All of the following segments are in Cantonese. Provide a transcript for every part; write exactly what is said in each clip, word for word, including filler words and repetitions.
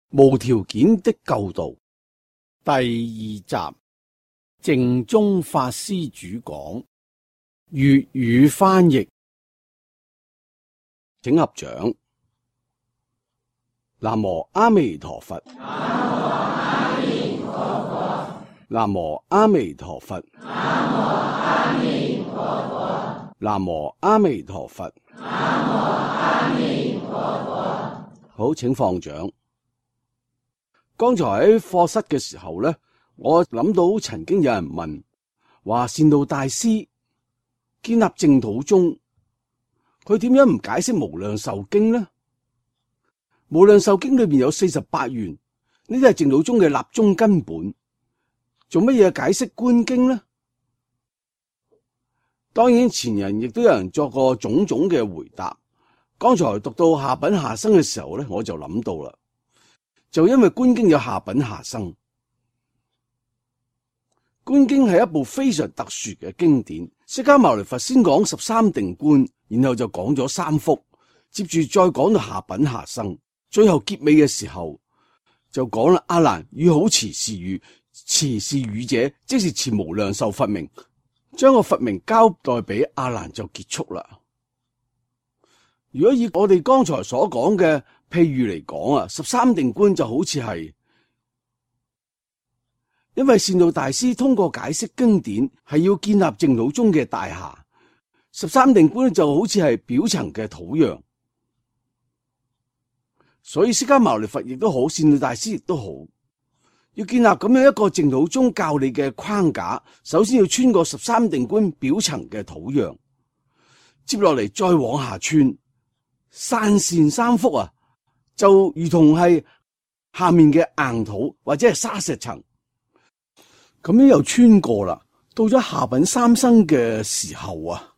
無條件的救度第二集，淨宗法師主講，粵語翻譯，請合掌。南無阿彌陀佛。南無阿彌陀佛。南無阿彌陀佛。南無阿彌陀佛。南無阿彌陀佛。好，請放掌。剛才喺課室嘅時候呢，我諗到曾經有人問話，善導大師建立淨土宗，佢點樣唔解釋無量壽經呢？無量壽經裏邊有四十八願，呢啲係淨土宗嘅立宗根本，做乜嘢解釋觀經呢？當然前人亦都有人作過種種嘅回答。剛才讀到下品下生嘅時候呢，我就諗到啦。就因為觀經有下品下生，觀經係一部非常特殊嘅經典。釋迦牟尼佛先講十三定觀，然後就講咗三福，接住再講到下品下生，最後結尾嘅時候就講啦：阿難與好持是語，持是語者即是持無量壽佛名，將個佛名交代俾阿難就結束啦。如果以我哋剛才所講嘅譬喻嚟講啊，十三定觀就好似係，因為善導大師通過解釋經典係要建立淨土宗嘅大廈，十三定觀就好似係表層嘅土壤，所以釋迦牟尼佛亦都好，善導大師亦都好，要建立咁樣一個淨土宗教理嘅框架，首先要穿過十三定觀表層嘅土壤，接落嚟再往下穿。散善三福啊，就如同係下面嘅硬土或者係沙石層，咁樣又穿過啦。到咗下品三生嘅時候啊，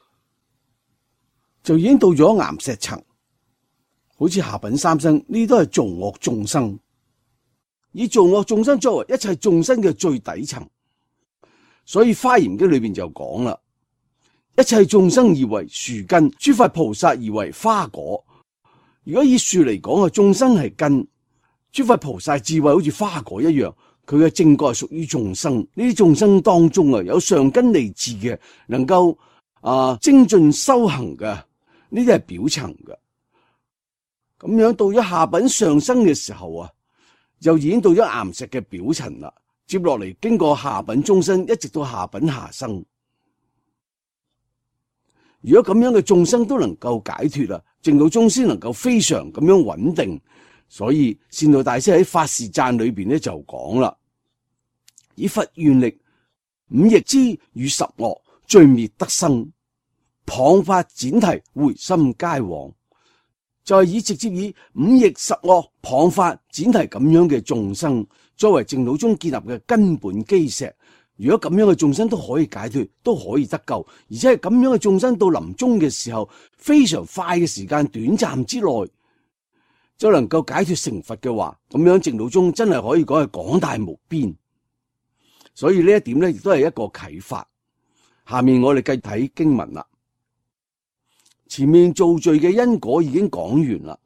就已經到咗岩石層。好似下品三生呢，都係造惡眾生，以造惡眾生作為一切眾生嘅最底層。所以《華嚴經》裏邊就講啦。一切眾生而為樹根，諸佛菩薩而為花果。如果以樹嚟講啊，眾生係根，諸佛菩薩智慧好似花果一樣，佢嘅正覺係屬於眾生。呢啲眾生當中啊，有上根利智嘅，能夠啊精進修行嘅，呢啲係表層嘅。咁樣到咗下品上生嘅時候啊，又已經到咗岩石嘅表層啦。接落嚟經過下品中生，一直到下品下生。如果咁樣嘅眾生都能夠解脫啦，淨土宗先能夠非常咁樣穩定。所以善導大師喺法事讚裏邊咧就講啦：以佛願力，五逆之與十惡罪滅得生，謗法闡提回心皆往。就係、是、以直接以五逆十惡謗法闡提咁樣嘅眾生，作為淨土宗建立嘅根本基石。如果咁樣嘅眾生都可以解脫，都可以得救，而且係咁樣嘅眾生到臨終嘅時候，非常快嘅時間，短暫之內就能夠解脫成佛嘅話，咁樣淨土宗真係可以講係廣大無邊。所以呢一點咧，亦都係一個啟發。下面我哋繼續睇經文啦。前面造罪嘅因果已經講完啦，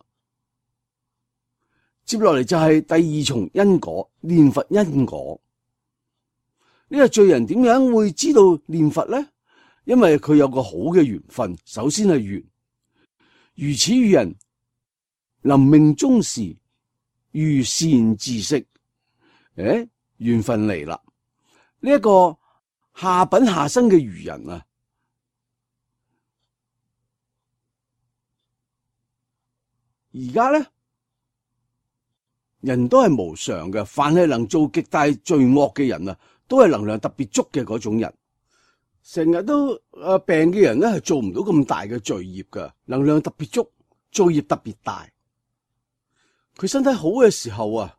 接落嚟就係第二重因果，念佛因果。呢個罪人點樣會知道念佛呢？因為佢有個好嘅緣分，首先係緣。如此遇人，臨命終時遇善知識，誒，緣分嚟啦。呢、這、一個下品下生嘅愚人啊，而家咧人都係無常嘅，凡係能做極大罪惡嘅人啊，都係能量特別足嘅嗰種人。成日都誒病嘅人咧，係做唔到咁大嘅罪業噶，能量特別足，罪業特別大。佢身體好嘅時候啊，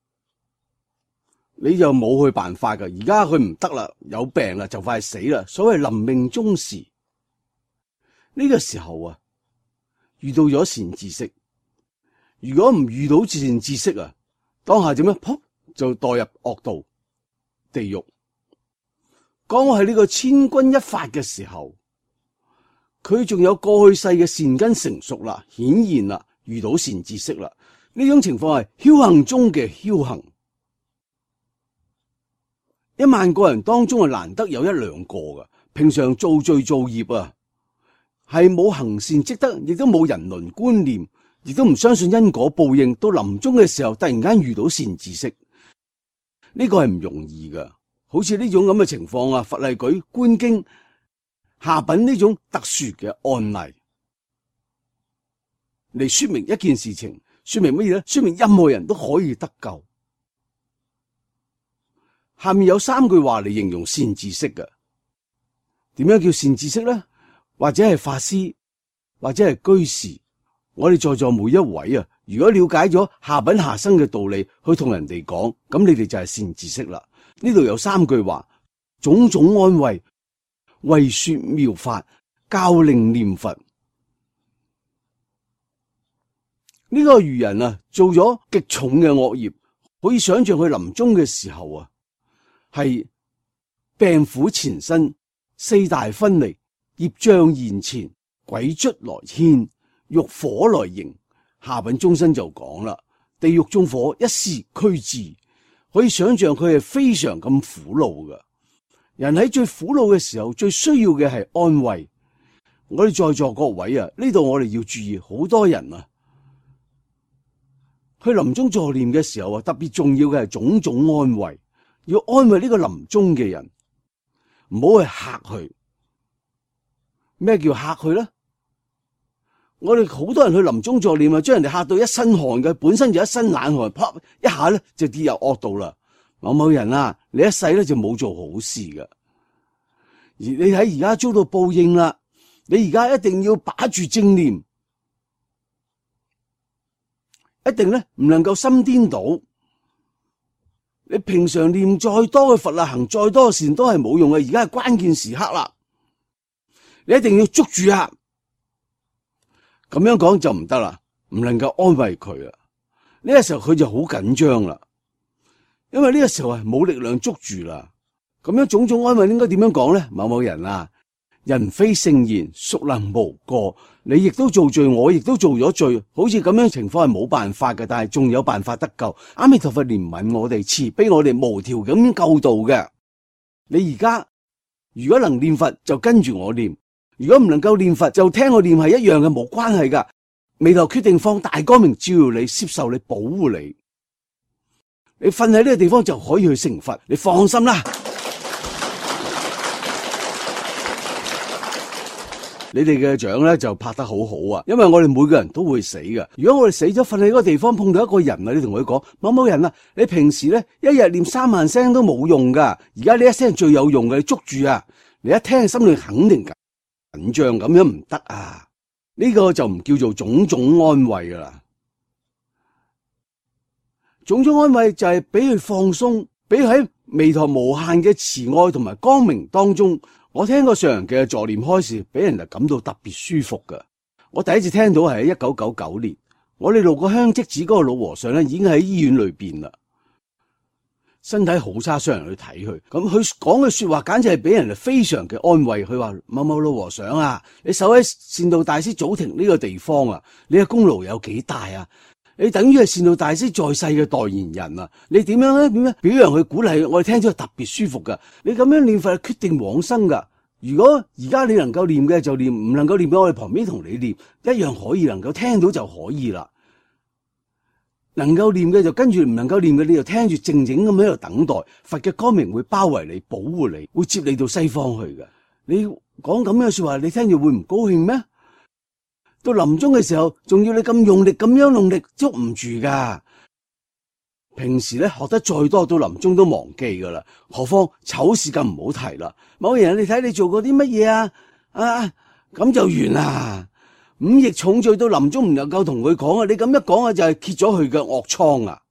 你就冇佢辦法噶。而家佢唔得啦，有病啦，就快死啦。所謂臨命終時，呢個時候啊，遇到咗善知識。如果唔遇到善知識啊，當下點樣？噗就墮入惡道。地獄。講我係呢個千鈞一髮嘅時候，佢仲有過去世嘅善根成熟啦，顯現啦，遇到善知識啦， 呢種情況係僥倖中嘅僥倖。一萬個人當中係難得有一兩個㗎，平常做罪做業啊，係冇行善積德，亦都冇人倫觀念，亦都唔相信因果報應。到臨終嘅時候，突然間遇到善知識，呢個係唔容易噶。好似呢種咁嘅情況啊，佛例舉觀經下品呢種特殊嘅案例嚟說明一件事情，說明乜嘢咧？說明任何人都可以得救。下面有三句話嚟形容善知識嘅。點樣叫善知識咧？或者係法師，或者係居士。我哋在座每一位啊，如果了解咗下品下生嘅道理，去同人哋講，咁你哋就係善知識啦。呢度有三句話：種種安慰，為說妙法，教令念佛。呢個愚人啊，做咗極重嘅惡業，可以想象佢臨終嘅時候啊，係病苦纏身，四大分離，業障現前，鬼卒來牽，欲火來迎。下品中生就講啦，地獄縱火，一時驅至。可以想象佢係非常咁苦惱噶。人喺最苦惱嘅時候，最需要嘅係安慰。我哋在座各位啊，呢度我哋要注意，好多人啊，去臨終助念嘅時候啊，特別重要嘅係種種安慰，要安慰呢個臨終嘅人，唔好去嚇佢。咩叫嚇佢咧？我哋好多人去臨終助念啊，將人哋嚇到一身汗嘅，本身就一身冷汗，啪一下咧就跌入惡道啦。某某人啊，你一世咧就冇做好事噶，而你睇而家遭到報應啦，你而家一定要把住正念，一定咧唔能夠心顛倒。你平常念再多嘅佛啊，行再多嘅善都係冇用嘅，而家係關鍵時刻啦，你一定要捉住啊！咁樣講就唔得啦，唔能夠安慰佢啦。呢個時候佢就好緊張啦，因為呢個時候係冇力量捉住啦。咁樣種種安慰應該點樣講咧？某某人啊，人非聖賢，孰能無過？你亦都做罪，我亦都做咗罪，好似咁樣情況係冇辦法嘅，但係仲有辦法得救。阿彌陀佛憐憫我哋，慈悲我哋，無條咁樣救度嘅。你而家如果能念佛，就跟住我念。如果唔能夠念佛，就聽我念係一樣嘅，冇關係噶。彌陀決定放大光明照耀你，攝受你，保護你。你瞓喺呢個地方就可以去成佛，你放心啦。你哋嘅掌咧就拍得好好啊，因為我哋每個人都會死嘅。如果我哋死咗，瞓喺嗰個地方碰到一個人啊，你同佢講，某某人啊，你平時咧一日念三萬聲都冇用噶，而家呢一聲最有用嘅，你捉住啊！你一聽心裏肯定緊緊張，咁樣唔得啊！呢個就唔叫做種種安慰噶啦。種種安慰就係俾佢放鬆，俾佢喺彌陀無限嘅慈愛同埋光明當中。我聽過上人嘅助念開示，俾人就感到特別舒服噶。我第一次聽到係喺一九九九年，我哋路過香積寺嗰個老和尚咧，已經喺醫院裏邊啦，身體好差，上人去睇佢。咁佢講嘅說話，簡直係俾人哋非常嘅安慰。佢話：某某老和尚啊，你守喺善導大師祖庭呢個地方啊，你嘅功勞有幾大啊？你等於係善導大師在世嘅代言人啊！你點樣咧？點樣表揚佢、鼓勵佢？我哋聽咗特別舒服噶。你咁樣念佛係決定往生噶。如果而家你能夠念嘅就念，唔能夠念嘅我哋旁邊同你念，一樣可以，能夠聽到就可以啦。能夠念嘅就跟住，唔能夠念嘅你就聽住，靜靜咁喺度等待佛嘅光明會包圍你、保護你，會接你到西方去嘅。你講咁樣嘅說話，你聽住會唔高興咩？到臨終嘅時候，仲要你咁用力咁樣用力捉唔住噶。平時咧學得再多，到臨終都忘記噶啦。何況醜事更唔好提啦。某人你睇你做過啲乜嘢啊？啊咁就完啦。五逆重罪到臨終唔能夠同佢講啊！你咁一講啊，就係揭咗佢嘅惡瘡啊，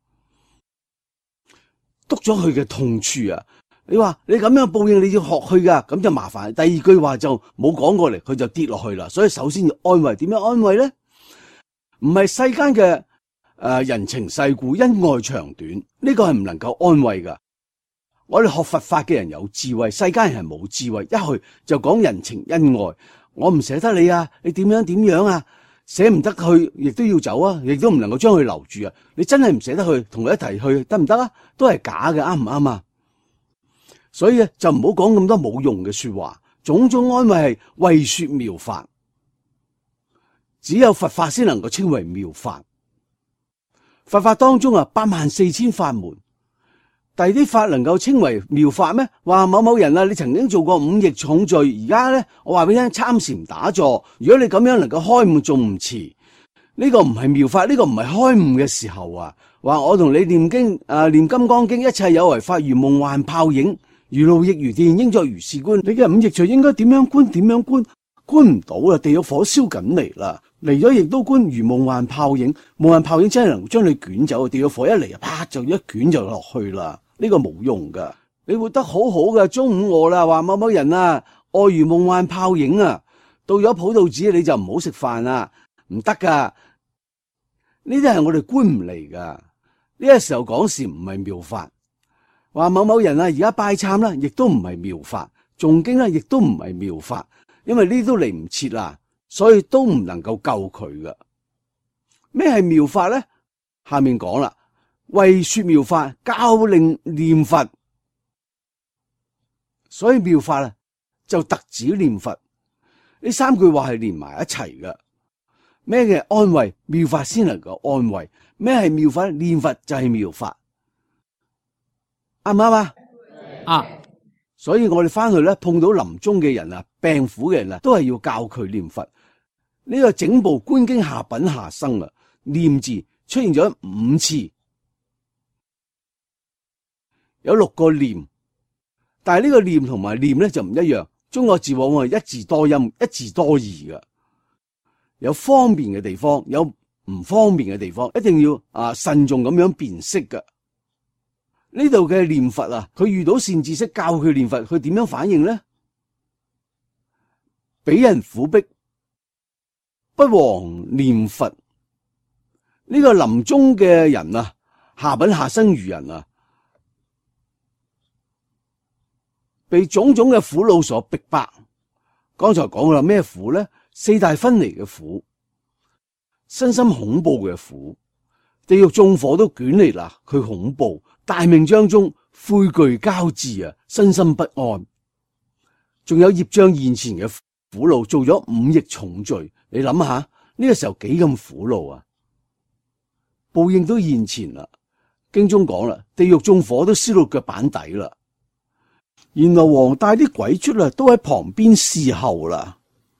督咗佢嘅痛處啊！你話你咁樣報應，你要學去噶，咁就麻煩。第二句話就冇講過嚟，佢就跌落去啦。所以首先要安慰，點樣安慰咧？唔係世間嘅誒、呃、人情世故、恩愛長短，呢、這個係唔能夠安慰噶。我哋學佛法嘅人有智慧，世間人係冇智慧，一去就講人情恩愛。我唔捨得你啊，你點樣點樣啊？ 捨唔得去，亦都要走啊，亦都唔能夠將佢留住啊。你真係唔捨得去，同佢一齊去得唔得啊？都係假嘅，啱唔啱啊？所以咧就唔好講咁多冇用嘅說話，種種安慰係為說妙法，只有佛法先能夠稱為妙法。佛法當中啊，八萬四千法門，第啲法能夠稱為妙法咩？話某某人啊，你曾經做過五逆重罪，而家咧我話俾你聽，參禪打坐，如果你咁樣能夠開悟，仲唔遲？呢個唔係妙法，呢個唔係開悟嘅時候啊！話我同你念經啊，念金剛經，一切有為法如夢幻泡影，如露亦如電，應作如是觀。你嘅五逆罪應該點樣觀？點樣觀？觀唔到啦，地獄火燒緊嚟啦，嚟咗亦都觀如夢幻泡影，夢幻泡影真係能將你捲走，地獄火一嚟啊，啪就一捲就落去啦。呢個冇用噶，你活得好好嘅，中午餓啦，話某某人啊，愛如夢幻泡影啊，到咗普渡寺你就唔好食飯啊，唔得噶。呢啲係我哋觀唔嚟噶，呢個時候講事唔係妙法。話某某人啊，而家拜懺啦，亦都唔係妙法，誦經啦，亦都唔係妙法，因為呢啲都嚟唔切啦，所以都唔能夠救佢噶。咩係妙法咧？下面講啦。為說妙法，教令念佛，所以妙法啊就特指念佛。呢三句話係連埋一齊嘅。咩嘅安慰？妙法先能夠安慰。咩係妙法？念佛就係妙法，啱唔啱啊？啊！所以我哋翻去咧，碰到臨終嘅人啊，病苦嘅人啊，都係要教佢念佛。呢、這個整部觀經下品下生啊，念字出現咗五次。有六個念，但係呢個念同埋念咧就唔一樣。中國字往往係一字多音、一字多義嘅，有方便嘅地方，有唔方便嘅地方，一定要啊慎重咁樣辨識嘅。呢度嘅念佛啊，佢遇到善知識教佢念佛，佢點樣反應咧？俾人苦逼，不遑念佛。呢個臨終嘅人啊，下品下生愚人啊，被種種嘅苦惱所逼迫。剛才講啦，咩苦咧？四大分離嘅苦，身心恐怖嘅苦，地獄縱火都捲嚟啦，佢恐怖，大命將中悔懼交織啊，身心不安。仲有業障現前嘅苦惱，做咗五逆重罪，你諗下呢個時候幾咁苦惱啊？報應都現前啦，經中講啦，地獄縱火都燒到腳板底啦。閻羅王帶啲鬼卒啊，都喺旁邊侍候啦。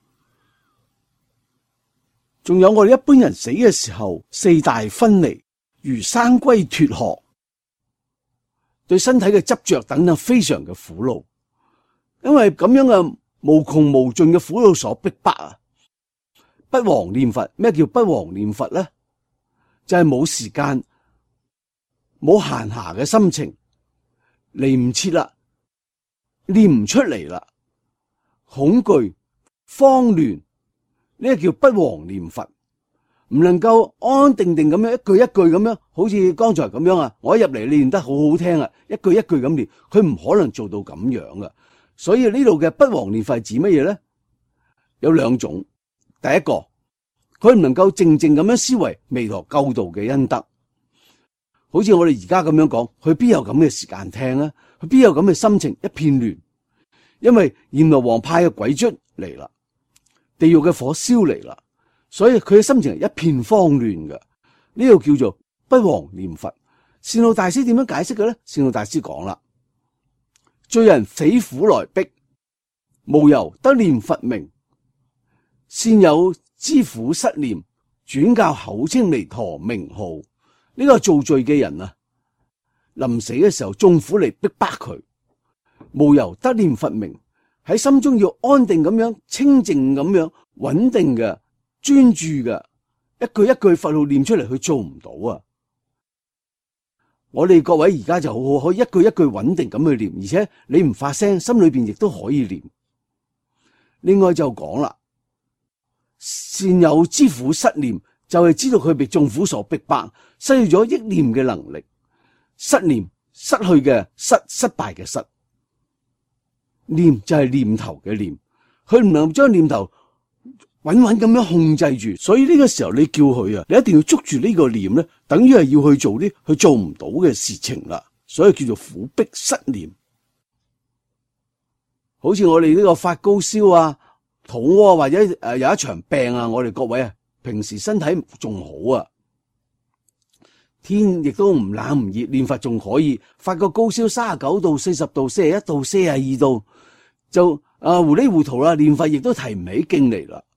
仲有我哋一般人死嘅時候，四大分離，如生龜脫殼，對身體嘅執着等等非常嘅苦惱。因為咁樣嘅無窮無盡嘅苦惱所逼迫啊，不遑念佛。咩叫不遑念佛咧？就係冇時間，冇閒暇嘅心情，嚟唔切啦。念唔出嚟啦，恐懼慌亂，呢個叫不遑念佛，唔能夠安安定定咁樣一句一句咁樣，好似剛才咁樣啊！我一入嚟你念得好好聽啊，一句一句咁念，佢唔可能做到咁樣噶。所以呢度嘅不遑念佛係指乜嘢咧？有兩種，第一個，佢唔能夠靜靜咁樣思維彌陀救度嘅恩德，好似我哋而家咁樣講，佢邊有咁嘅時間聽啊？佢邊有咁嘅心情？一片亂，因為閻羅王派嘅鬼卒嚟啦，地獄嘅火燒嚟啦，所以佢嘅心情係一片慌亂嘅。呢個叫做不遑念佛。善導大師點樣解釋嘅咧？善導大師講啦，罪人死苦來逼，無由得念佛名，先有知苦失念，轉教口稱彌陀名號。呢個做罪嘅人啊，臨死嘅時候眾苦嚟逼迫佢，無由得念佛名，喺心中要安定咁樣、清靜咁樣、穩定嘅、專注嘅，一句一句佛號念出嚟，佢做唔到啊！我哋各位而家就好好，可以一句一句穩定咁去念，而且你唔發聲，心裏邊亦都可以念。另外就講啦，善有知苦失念，就係知道佢被眾苦所逼迫，失去咗憶念嘅能力。失念，失去嘅失，失敗嘅失。念就係念頭嘅念，佢唔能將念頭穩穩咁樣控制住。所以呢個時候你叫佢啊，你一定要捉住呢個念咧，等於係要去做啲佢做唔到嘅事情啦。所以叫做苦逼失念。好似我哋呢個發高燒啊、肚屙或者誒有一場病啊，我哋各位啊，平時身體仲好啊，天亦都唔冷唔熱，念佛仲可以發個高燒三十九度、四十度、四十一度、四十二度，就啊糊裡糊塗啦，念佛亦都提唔起勁嚟啦。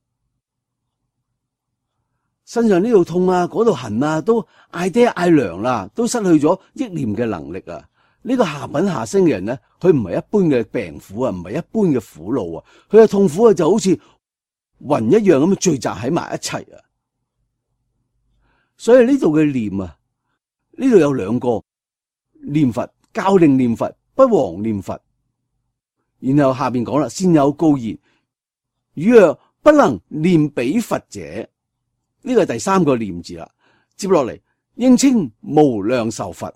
身上呢度痛啊，嗰度痕啊，都嗌爹嗌娘啦，都失去咗憶念嘅能力啊！呢個下品下生嘅人咧，佢唔係一般嘅病苦啊，唔係一般嘅苦惱啊，佢嘅痛苦啊就好似雲一樣咁聚集喺埋一齊啊！所以呢度嘅念啊，呢度有兩個念佛，教令念佛，不忘念佛。然後下邊講啦，先有告言，若不能念彼佛者，呢個係第三個念字啦。接落嚟應稱無量壽佛。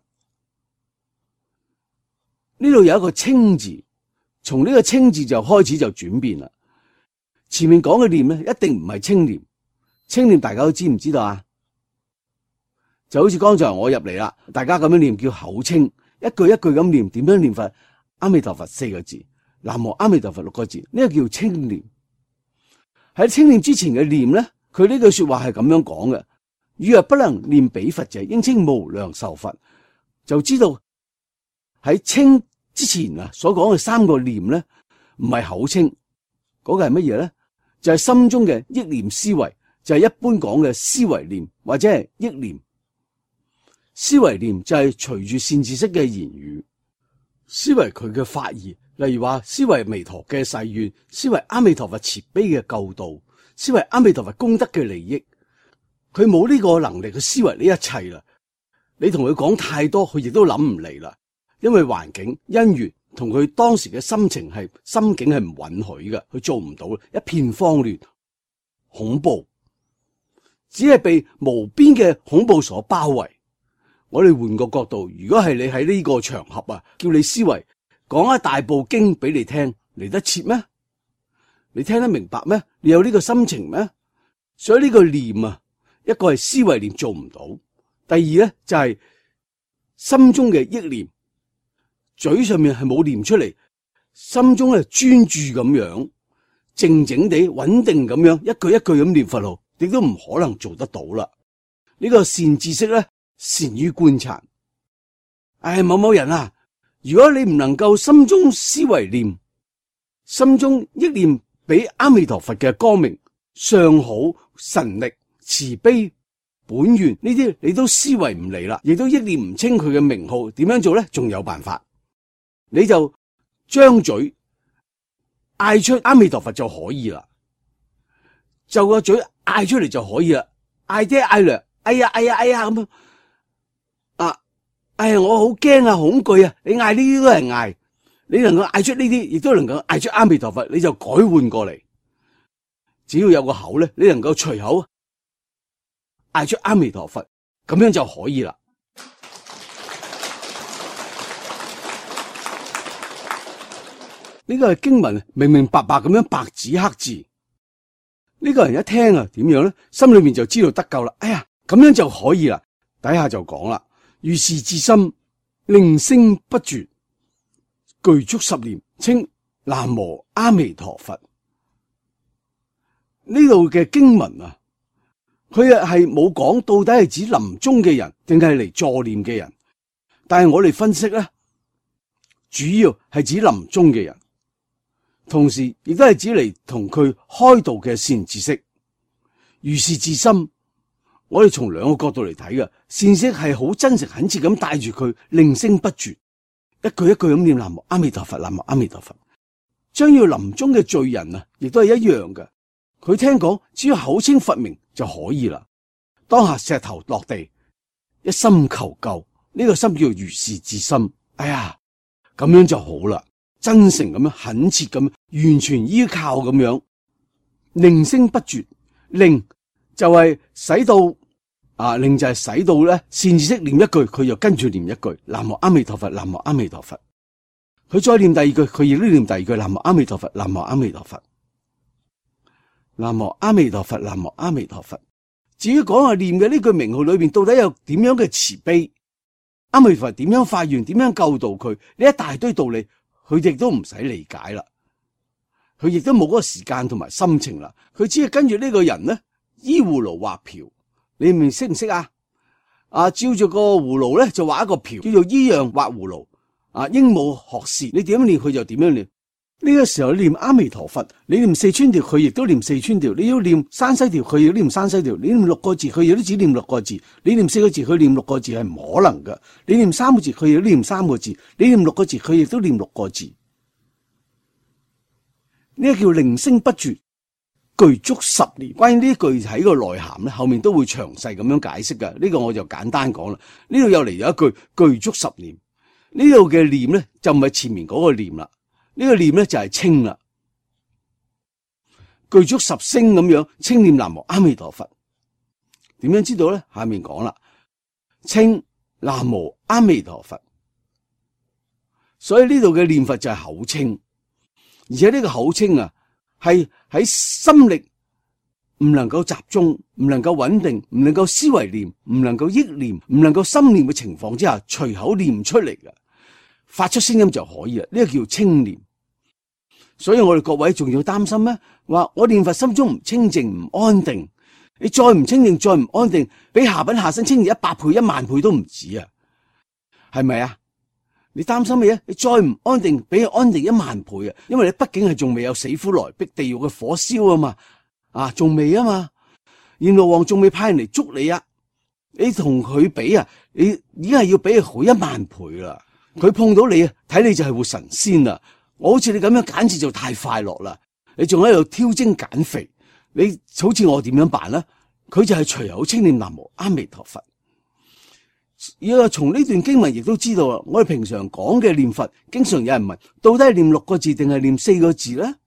呢度有一個稱字，從呢個稱字就開始就轉變啦。前面講嘅念咧，一定唔係稱念，稱念大家都知唔知道啊？就好似剛才我入嚟啦，大家咁樣念叫口稱，一句一句咁念，點樣念法？阿彌陀佛四個字，南無阿彌陀佛六個字，呢個叫稱念。喺稱念之前嘅念咧，佢呢句說話係咁樣講嘅：若不能念彼佛者，應稱無量壽佛。就知道喺稱之前啊所講嘅三個念咧，唔係口稱，嗰個係乜嘢咧？就係心中嘅憶念思維，就係一般講嘅思維念或者係憶念。思維念就係隨住善知識嘅言語，思維佢嘅法義，例如話思維彌陀嘅誓願，思維阿彌陀佛慈悲嘅救度，思維阿彌陀佛功德嘅利益。佢冇呢個能力去思維呢一切啦。你同佢講太多，佢亦都諗唔嚟啦。因為環境因緣同佢當時嘅心情係心境係唔允許嘅，佢做唔到，一片慌亂恐怖，只係被無邊嘅恐怖所包圍。我哋換個角度，如果係你喺呢個場合啊，叫你思維講一大部經俾你聽，嚟得切咩？你聽得明白咩？你有呢個心情咩？所以呢個念啊，一個係思維念做唔到，第二咧就係心中嘅憶念，嘴上面係冇念出嚟，心中係專注咁樣，靜靜地穩定咁樣，一句一句咁念佛號，亦都唔可能做得到啦。呢個善知識咧，善於觀察。唉，某某人啊，如果你唔能夠心中思維念，心中憶念俾阿彌陀佛嘅光明、相好、神力、慈悲、本願呢啲，你都思維唔嚟啦，亦都憶念唔清佢嘅名號，點樣做咧？仲有辦法，你就張嘴嗌出阿彌陀佛就可以啦，就個嘴嗌出嚟就可以啦，嗌爹嗌娘，哎呀哎呀哎呀咁樣啊，哎呀我好驚啊，恐懼啊，你嗌呢啲都係嗌，你能夠嗌出呢啲，亦都能夠嗌出阿彌陀佛，你就改換過嚟，只要有個口咧，你能夠隨口嗌出阿彌陀佛，咁樣就可以啦。呢個係經文明明白白咁樣白紙黑字，呢個人一聽啊，點樣咧？心裏面就知道得救啦。哎呀，咁樣就可以啦。底下就講啦，如是至心，令聲不絕，具足十念，稱南無阿彌陀佛。呢度嘅經文啊，佢啊係冇講到底係指臨終嘅人定係嚟助念嘅人，但係我哋分析咧，主要係指臨終嘅人，同時亦都係指嚟同佢開導嘅善知識。如是至心，我哋從兩個角度嚟睇嘅，善知識係好真誠懇切咁帶住佢，令聲不絕，一句一句咁念南無阿彌陀佛，南無阿彌陀佛。將要臨終嘅罪人啊，亦都係一樣嘅。佢聽講，只要口稱佛名就可以啦。當下石頭落地，一心求救，呢個心叫如是至心。哎呀，咁樣就好啦，真誠咁樣，懇切咁，完全依靠咁樣，令聲不絕。令就係使到啊，令就係使到咧，善知識念一句，佢就跟住念一句，南無阿彌陀佛，南無阿彌陀佛。佢再念第二句，佢亦都念第二句，南無阿彌陀佛，南無阿彌陀佛。 南無阿彌陀佛，南無阿彌陀佛。至於講下念嘅呢句名號裏邊到底有點樣嘅慈悲，阿彌陀佛點樣發願，點樣救度佢，呢一大堆道理，佢亦都唔使理解啦。佢亦都冇嗰個時間同埋心情啦。佢只係跟住呢個人咧，依葫蘆畫瓢，你明識唔識啊？啊，照住個葫蘆咧就畫一個瓢，叫做依樣畫葫蘆。啊，鸚鵡學舌，你點樣念佢就點樣念。呢個時候你念阿彌陀佛，你念四川調，佢亦都念四川調；你要念山西調，佢亦都念山西調；你念六個字，佢亦都只念六個字；你念四個字，佢念六個字係唔可能㗎；你念三個字，佢亦都念三個字；你念六個字，佢亦都念六個字。呢個叫令聲不絕，具足十年。關於呢句喺個內涵咧，後面都會詳細咁樣解釋㗎。呢個我就簡單講啦。呢度又嚟咗一句具足十年，呢度嘅念咧就唔係前面嗰個念啦。呢個念咧就係稱啦，具足十聲咁樣稱念南無阿彌陀佛。點樣知道咧？下面講啦，稱南無阿彌陀佛。所以呢度嘅念佛就係口稱，而且呢個口稱啊，係喺心力唔能夠集中、唔能夠穩定、唔能夠思維念、唔能夠憶念、唔能夠心念嘅情況之下，隨口念出嚟嘅，發出聲音就可以啦。呢個叫稱念。所以我哋各位仲要擔心咩？話我念佛心中唔清靜唔安定，你再唔清靜再唔安定，比下品下生清靜一百倍一萬倍都唔止啊，係咪啊？你擔心咩？你再唔安定，比佢安定一萬倍啊！因為你畢竟係仲未有死苦來逼地獄嘅火燒啊嘛，啊仲未啊嘛，閻羅王仲未派人嚟捉你啊！你同佢比啊，你已經係要比佢好一萬倍啦。佢碰到你啊，睇你就係活神仙啦。我好似你咁樣，簡直就太快樂啦！你仲喺度挑精減肥，你好似我點樣辦呢？佢就係隨口稱念南無阿彌陀佛。而我從呢段經文亦都知道啦，我哋平常講嘅念佛，經常有人問，到底係念六個字定係念四個字咧？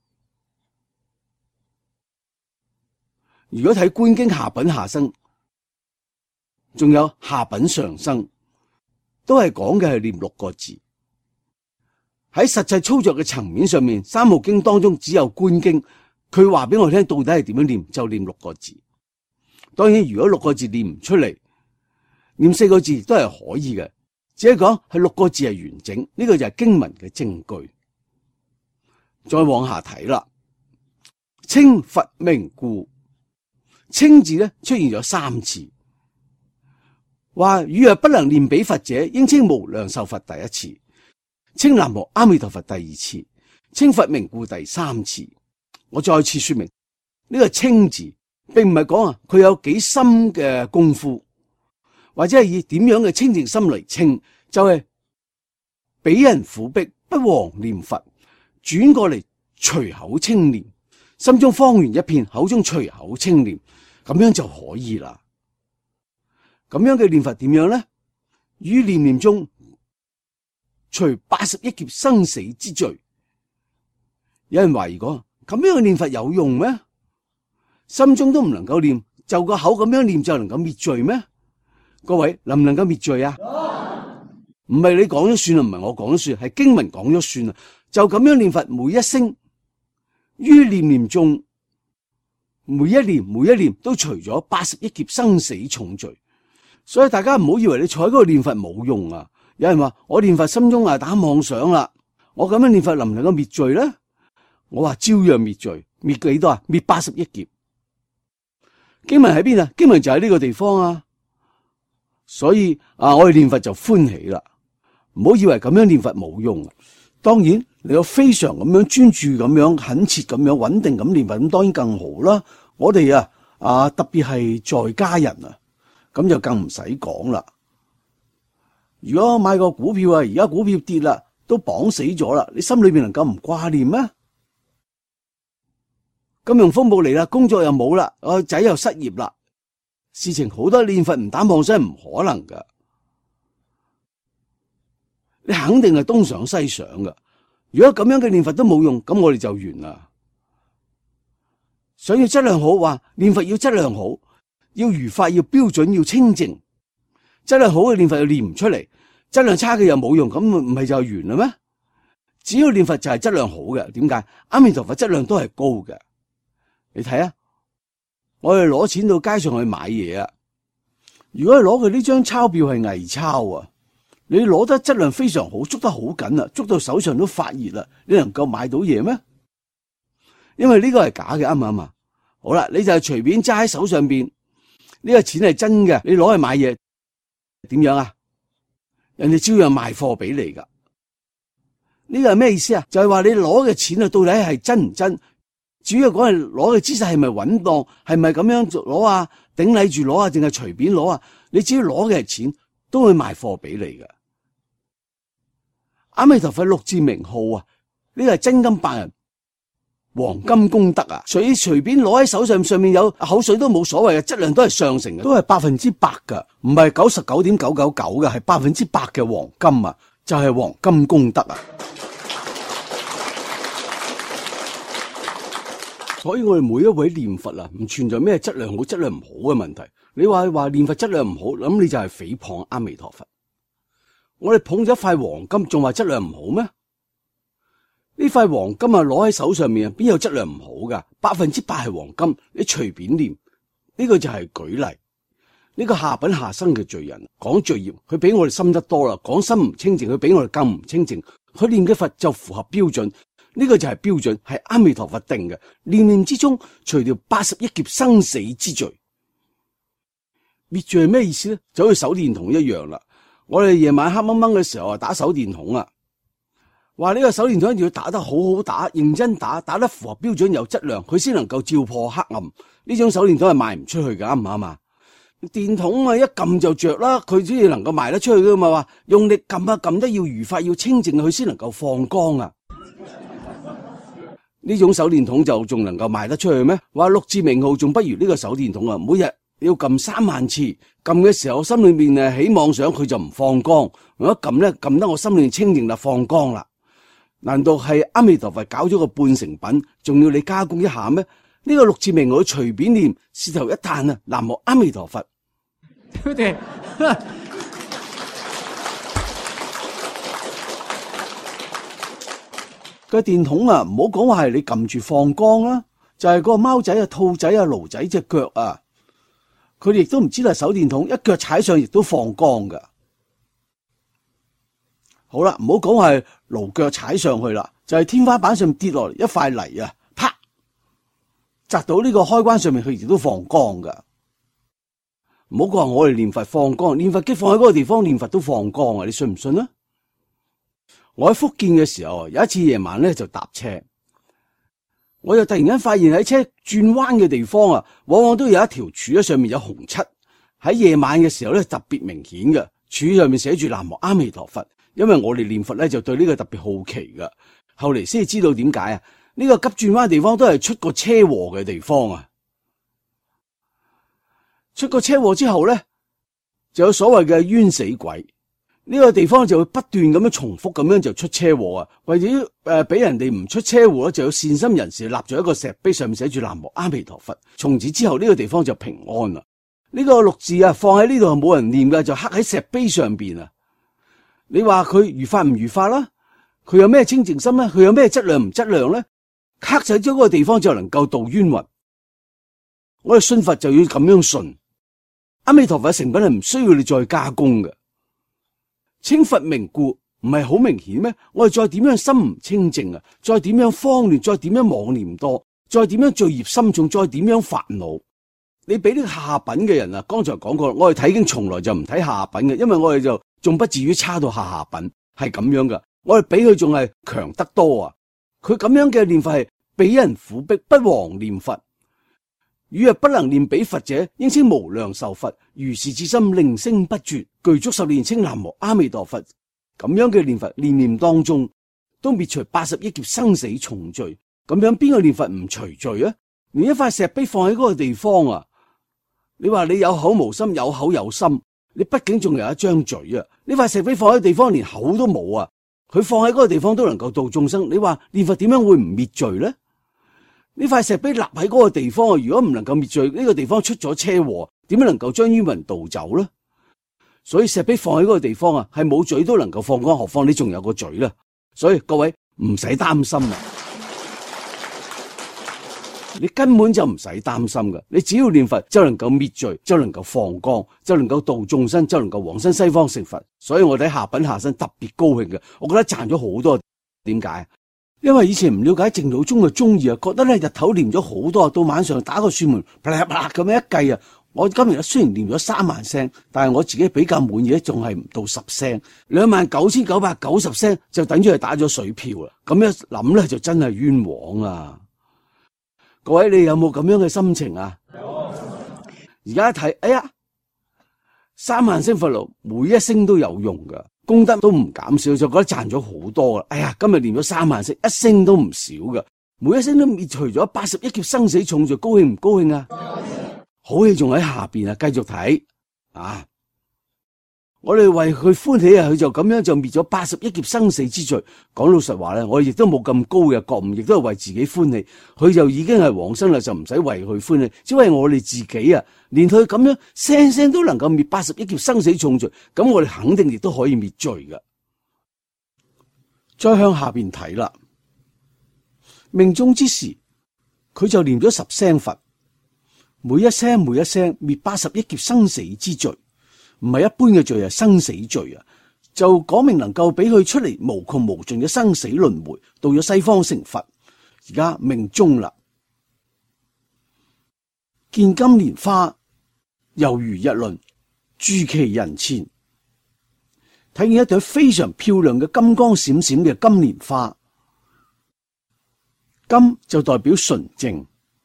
如果睇觀經下品下生，仲有下品上生，都係講嘅係念六個字。喺實際操作嘅層面上面，三部經當中只有觀經，佢話俾我聽到底係點樣念，就念六個字。當然，如果六個字念唔出嚟，念四個字都係可以嘅，只係講係六個字係完整，呢、這個就係經文嘅證據。再往下睇啦，稱佛名故，稱字咧出現咗三次，話汝若不能念彼佛者，應稱無量壽佛第一次。稱南無阿彌陀佛第二次，稱佛名故第三次。我再次說明呢、這個稱字，並唔係講啊佢有幾深嘅功夫，或者係以點樣嘅清淨心嚟稱，就係、是、俾人苦逼不忘念佛，轉過嚟隨口稱念，心中方圓一片，口中隨口稱念，咁樣就可以啦。咁樣嘅念佛點樣咧？於念念中除八十億劫生死之罪。有人懷疑講，咁樣嘅念佛有用咩？心中都唔能夠念，就個口咁樣念就能夠滅罪咩？各位能唔能夠滅罪啊？唔係你講咗算啊，唔係我講咗算，係經文講咗算啊。就咁樣念佛，每一聲於念念中，每一念每一念都除咗八十億劫生死重罪。所以大家唔好以為你坐喺嗰度念佛冇用啊！有人話我念佛心中啊打妄想啦，我咁樣念佛能唔能夠滅罪咧？我話照樣滅罪，滅幾多啊？滅八十億劫。經文喺邊啊？經文就喺呢個地方啊。所以啊，我哋念佛就歡喜啦。唔好以為咁樣念佛冇用。當然你有非常咁樣專注咁樣懇切咁樣穩定咁念佛，咁當然更好啦。我哋啊啊特別係在家人啊，咁就更唔使講啦。如果買個股票啊，而家股票跌啦，都綁死咗啦，你心裏邊能夠唔掛念咩？金融風暴嚟啦，工作又冇啦，我仔又失業啦，事情好多，念佛唔打妄想唔可能噶，你肯定係東想西想噶。如果咁樣嘅念佛都冇用，咁我哋就完啦。想要質量好，話念佛要質量好，要如法，要標準，要清淨。質量好嘅念佛又念唔出嚟，質量差嘅又冇用，咁唔係就完啦咩？只要念佛就係質量好嘅，點解？阿彌陀佛質量都係高嘅， 你睇啊，我哋攞錢到街上去買嘢啊，如果係攞佢呢張鈔票係偽鈔啊，你攞得質量非常好，捉得好緊啊，捉到手上都發熱啦，你能夠買到嘢咩？因為呢個係假嘅，啱唔啱啊？好啦，你就係隨便揸喺手上邊，呢個錢係真嘅，你攞去買嘢，點樣啊？人哋照樣賣貨俾你噶。呢個係咩意思啊？就係話你攞嘅錢啊，到底係真唔真？主要講係攞嘅姿勢係咪穩當，係咪咁樣攞啊？頂禮住攞啊，定係隨便攞啊？你只要攞嘅係錢，都會賣貨俾你噶。阿彌陀佛六字名號啊，呢個係真金白銀、黃金功德啊，所以隨便攞喺手上，上面有口水都冇所謂嘅，質量都係上乘嘅，都係百分之百噶，唔係九十九點九九九嘅，係百分之百嘅黃金啊，就係黃金功德啊。所以我哋每一位念佛啊，唔存在咩質量好、質量唔好嘅問題。你話話念佛質量唔好，咁你就係誹謗阿彌陀佛。我哋捧咗一塊黃金，仲話質量唔好咩？呢塊黃金啊，攞喺手上面啊，邊有質量唔好噶？百分之百係黃金，你隨便念，呢個就係舉例。呢個下品下生嘅罪人講罪業，佢比我哋深得多啦。講心唔清淨，佢比我哋更唔清淨。佢念嘅佛就符合標準。呢個就係標準，係阿彌陀佛定嘅。念念之中除掉八十一劫生死之罪。滅罪係咩意思咧？就好似手電筒一樣啦。我哋夜晚黑掹掹嘅時候啊，打手電筒啊，話呢個手電筒一定要打得好好打，認真打，打得符合標準有質量，佢先能夠照破黑暗。呢種手電筒係賣唔出去噶，啱唔啱啊？電筒啊，一撳就着啦，佢先至能夠賣得出去噶嘛。話用力撳啊，撳得要如法，要清淨，佢先能夠放光啊。呢種手電筒就仲能夠賣得出去咩？話六字名號仲不如呢個手電筒啊！每日要撳三萬次，撳嘅時候心裏面誒起妄想，佢就唔放光。我一撳咧，撳得我心裏面清淨啦，放光啦。難道係阿彌陀佛搞咗個半成品，仲要你加工一下咩？呢個六字名號隨便念，舌頭一嘆啊，南無阿彌陀佛。對唔對？個電筒啊，唔好講話係你撳住放光啦，就係、是、嗰個貓仔啊、兔仔啊、驢仔隻腳啊，佢哋亦都唔知道係手電筒，一腳踩上亦都放光噶。好啦，唔好講話係驢腳踩上去啦，就係、是、天花板上跌落嚟一塊泥啊，啪，砸到呢個開關上面，佢亦都放光噶。唔好講話我哋念佛放光，念佛機放喺嗰個地方，念佛都放光啊！你信唔信啊？我喺福建嘅時候，有一次夜晚咧就搭車，我就突然間發現喺車轉彎嘅地方啊，往往都有一條柱喺上面有紅漆，喺夜晚嘅時候咧特別明顯嘅，柱上面寫住南無阿彌陀佛。因為我哋念佛咧就對呢個特別好奇噶，後嚟先知道點解啊？呢個急轉彎嘅地方都係出過車禍嘅地方啊！出過車禍之後咧，就有所謂嘅冤死鬼。呢個地方就會不斷咁樣重複咁樣就出車禍啊！為咗誒俾人哋唔出車禍咧，就有善心人士立咗一個石碑，上面寫住南無阿彌陀佛。從此之後呢個地方就平安啦。呢個六字啊放喺呢度係冇人念噶，就刻喺石碑上邊啊！你話佢如法唔如法啦？佢有咩清淨心咧？佢有咩質量唔質量咧？刻喺咗嗰個地方就能夠度冤魂。我哋信佛就要咁樣信。阿彌陀佛嘅成品係唔需要你再加工嘅。稱佛名故唔係好明顯咩？我哋再點樣心唔清淨啊？再點樣慌亂？再點樣妄念多？再點樣罪孽深重？再點樣煩惱？你俾呢個下品嘅人啊，剛才講過，我哋睇經從來就唔睇下品嘅，因為我哋就仲不至於差到下下品，係咁樣噶。我哋比佢仲係強得多啊！佢咁樣嘅念佛係俾人苦逼，不枉念佛。汝若不能念彼佛者，應稱無量壽佛。如是至心，令聲不絕，具足十念稱南無阿彌陀佛。咁樣嘅念佛，念念當中都滅除八十億劫生死重罪。咁樣邊個念佛唔除罪啊？連一塊石碑放喺嗰個地方啊，你話你有口無心，有口有心，你畢竟仲有一張嘴啊！呢塊石碑放喺地方，連口都冇啊！佢放喺嗰個地方都能夠度眾生，你話念佛點樣會唔滅罪呢？呢塊石碑立喺嗰個地方啊，如果唔能夠滅罪，呢個地方出咗車禍，點樣能夠將冤魂導走呢？所以石碑放喺嗰個地方啊，係冇嘴都能夠放光，何況你仲有個嘴啦。所以各位唔使擔心啊！ 你根本就唔使擔心㗎。你只要念佛就能夠滅罪，就能夠放光，就能夠度眾生，就能夠往生西方成佛。所以我哋下品下生特別高興嘅，我覺得賺咗好多。點解？因為以前唔了解淨土宗嘅宗義啊，覺得咧日頭念咗好多，到晚上打個算盤，啪啦啪啦咁樣一計啊，我今日雖然念咗三萬聲，但係我自己比較滿意咧，仲係唔到十聲，兩萬九千九百九十聲就等於係打咗水漂啦。咁樣諗咧就真係冤枉啊！各位你有冇咁樣嘅心情啊？而家一睇，哎呀，三萬聲佛號每一聲都有用噶。功德都唔減少，就覺得賺咗好多啦！哎呀，今日念咗三萬聲，一聲都唔少噶，每一聲都滅除咗八十一劫生死重罪，高興唔高興啊？好戲仲喺下邊啊，繼續睇啊！我哋為佢歡喜啊，佢就咁樣就滅咗八十一劫生死之罪。講老實話咧，我亦都冇咁高嘅覺悟，亦都係為自己歡喜。佢就已經係往生啦，就唔使為佢歡喜，只係我哋自己啊，連佢咁樣聲聲都能夠滅八十一劫生死重罪，咁我哋肯定亦都可以滅罪㗎。再向下邊睇啦，命終之時，佢就念咗十聲佛，每一聲每一聲滅八十一劫生死之罪。唔係一般嘅罪啊，生死罪啊，就講明能夠俾佢出嚟無窮無盡嘅生死輪迴，到咗西方成佛。而家命終啦，見金蓮花猶如日輪駐其人前，睇見一朵非常漂亮嘅金光閃閃嘅金蓮花。金就代表純正，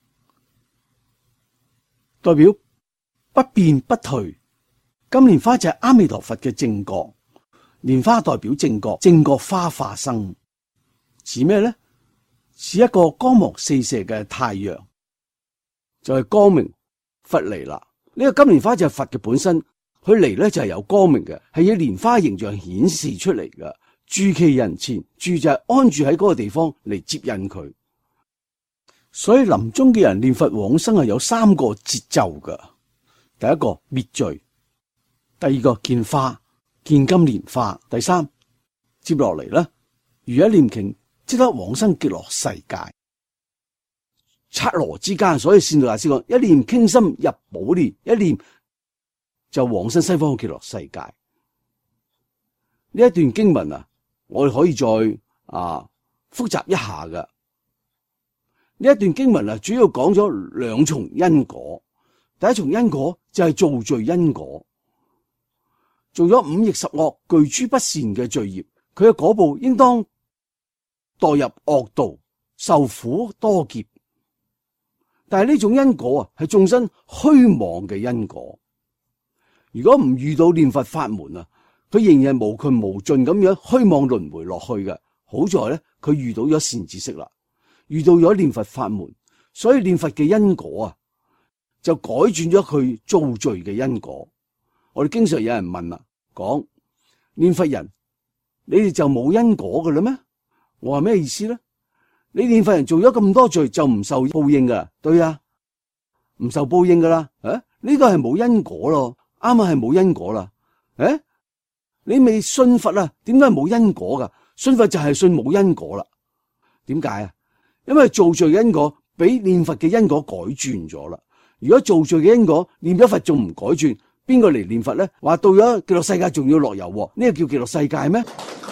代表不變不退。金蓮花就係阿彌陀佛嘅正覺，蓮花代表正覺，正覺花化生，似咩咧？似一個光芒四射嘅太陽，就係、是、光明。佛嚟啦，呢、這個金蓮花就係佛嘅本身，佢嚟咧就係有光明嘅，係以蓮花形象顯示出嚟嘅。駐其人前，駐就係安住喺嗰個地方嚟接引佢。所以臨終嘅人念佛往生係有三個節奏噶，第一個滅罪。第二個見花，見金蓮花。第三，接落嚟咧，如一念頃，即得往生極樂世界。剎那之間，所以善導大師講：一念傾心入寶蓮，一念就往生西方極樂世界。呢一段經文啊，我哋可以再啊複習一下噶。呢一段經文啊，主要講咗兩重因果。第一重因果就係造罪因果。做咗五逆十惡具諸不善嘅罪業，佢嘅果報應當墮入惡道，受苦多劫。但係呢種因果啊，係眾生虛妄嘅因果。如果唔遇到念佛法門啊，佢仍然係無窮無盡咁樣虛妄輪迴落去嘅。好在咧，佢遇到咗善知識啦，遇到咗念佛法門，所以念佛嘅因果啊，就改轉咗佢造罪嘅因果。我哋經常有人問啦，講念佛人，你哋就冇因果噶啦咩？我話咩意思咧？你念佛人做咗咁多罪就唔受報應噶？對啊，唔受報應噶啦。誒、啊，呢個係冇因果咯，啱啊，係冇因果啦。誒、啊，你未信佛啊？點解冇因果噶？信佛就係信冇因果啦。點解啊？因為造罪因果俾念佛嘅因果改轉咗啦。如果造罪嘅因果念咗佛仲唔改轉？邊個嚟念佛咧？話到咗極樂世界仲要落油，呢個叫極樂世界咩？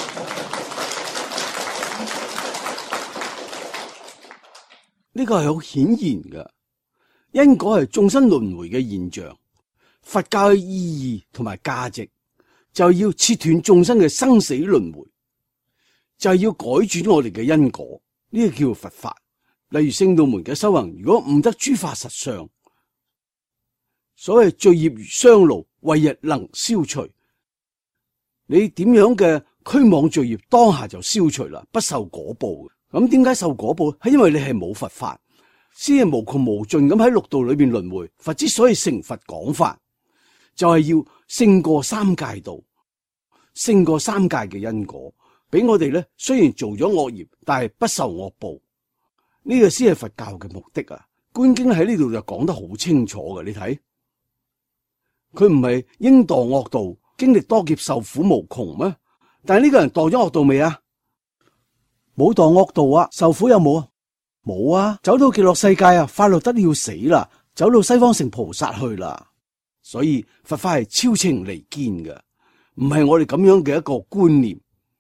呢個係好顯然嘅，因果係眾生輪迴嘅現象。佛教嘅意義同埋價值就要切斷眾生嘅生死輪迴，就係要改轉我哋嘅因果。呢個叫佛法。例如聖道門嘅修行，如果悟得諸法實相。所謂罪業如霜露，為日能消除。你點樣嘅虛妄罪業，當下就消除啦，不受果報。咁點解受果報？係因為你係冇佛法，先係無窮無盡咁喺六道裏邊輪迴。佛之所以成佛講法，就係要勝過三界道，勝過三界嘅因果，俾我哋咧。雖然做咗惡業，但係不受惡報。呢個先係佛教嘅目的啊！觀經喺呢度就講得好清楚嘅，你睇。佢唔係應墮惡道，經歷多劫受苦無窮咩？但係呢個人墮咗惡道未啊？冇墮惡道啊，受苦有冇啊？ 冇啊，走到極樂世界啊，快樂得要死啦，走到西方成菩薩去啦。所以佛法係超情離堅嘅，唔係我哋咁樣嘅一個觀念。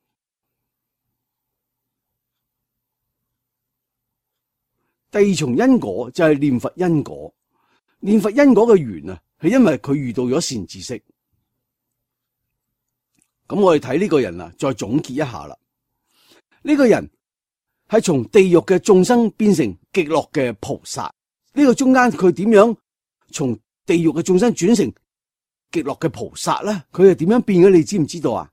第二重因果就係念佛因果，念佛因果嘅緣啊，係因為佢遇到咗善知識。咁我哋睇呢個人啊，再總結一下啦。呢個人係從地獄嘅眾生變成極樂嘅菩薩，呢個中間佢點樣從地獄嘅眾生轉成極樂嘅菩薩咧？佢係點樣變嘅？你知唔知道啊？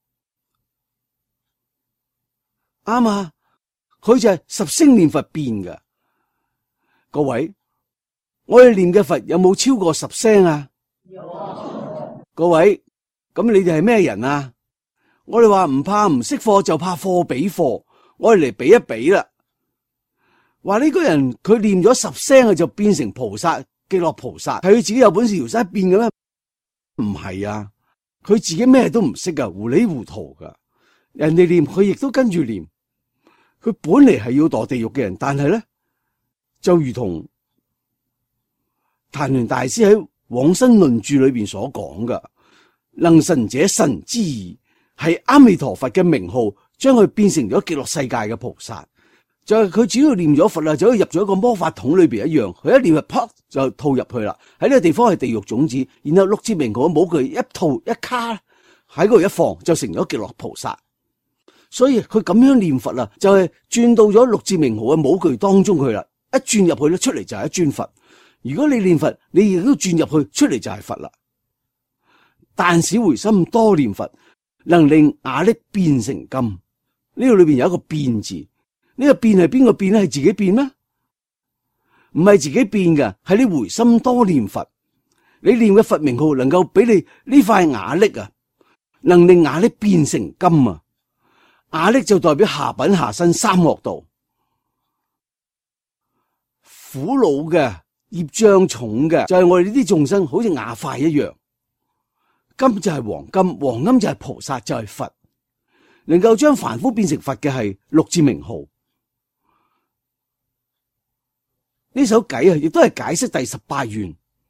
啱啊，佢就係十聲念佛變嘅。各位，我哋念嘅佛有冇超過十聲啊？有。各位，咁你哋係咩人啊？我哋話唔怕唔識貨，就怕貨比貨。我哋嚟比一比啦。話呢個人佢念咗十聲啊，就變成菩薩，極樂菩薩，係佢自己有本事搖身一變嘅咩？唔係啊，佢自己咩都唔識噶，糊里糊塗噶。人哋念佢亦都跟住念。佢本嚟係要墮地獄嘅人，但係咧。就如同曇鸞大師喺《往生論注》裏邊所講嘅，能神者神之意，係阿彌陀佛嘅名號，將佢變成咗極樂世界嘅菩薩。就係佢只要念咗佛啦，就可以入咗一個魔法桶裏邊一樣，佢一念就啪就套入去啦。喺呢個地方係地獄種子，然後六字名號嘅模具一套一卡喺嗰度一放，就成咗極樂菩薩。所以佢咁樣念佛啦，就係轉到咗六字名號嘅模具當中去啦。一轉入去咧，出嚟就係一尊佛。如果你念佛，你亦都轉入去，出嚟就係佛啦。但使回心多念佛，能令瓦礫變成金。呢個裏邊有一個變字，呢個變係邊個變咧？係自己變咩？唔係自己變嘅，係你回心多念佛。你念嘅佛名號能夠俾你呢塊瓦礫啊，能令瓦礫變成金啊。瓦礫就代表下品下身三惡道。苦惱嘅業障重嘅就係我哋呢啲眾生，好似瓦塊一樣。金就係黃金，黃金就係菩薩，就係佛。能夠將凡夫變成佛嘅係六字名號。呢首偈啊，亦都係解釋第十八願。